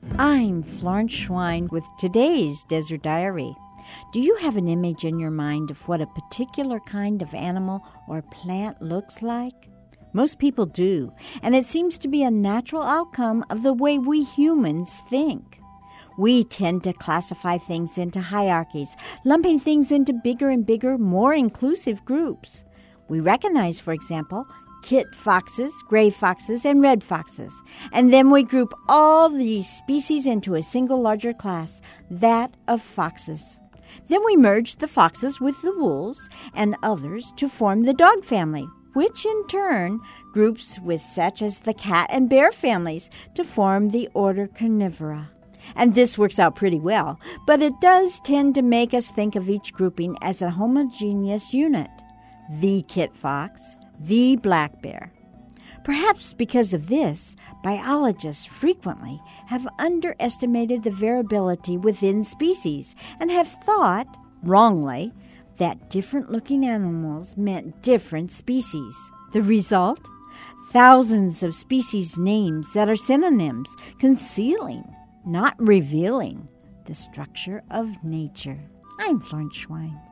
I'm Florence Schwein with today's Desert Diary. Do you have an image in your mind of what a particular kind of animal or plant looks like? Most people do, and it seems to be a natural outcome of the way we humans think. We tend to classify things into hierarchies, lumping things into bigger and bigger, more inclusive groups. We recognize, for example, kit foxes, gray foxes, and red foxes. And then we group all these species into a single larger class, that of foxes. Then we merge the foxes with the wolves and others to form the dog family, which in turn groups with such as the cat and bear families to form the order Carnivora. And this works out pretty well, but it does tend to make us think of each grouping as a homogeneous unit. The kit fox, the black bear. Perhaps because of this, biologists frequently have underestimated the variability within species and have thought, wrongly, that different-looking animals meant different species. The result? Thousands of species names that are synonyms, concealing, not revealing, the structure of nature. I'm Florence Schwein.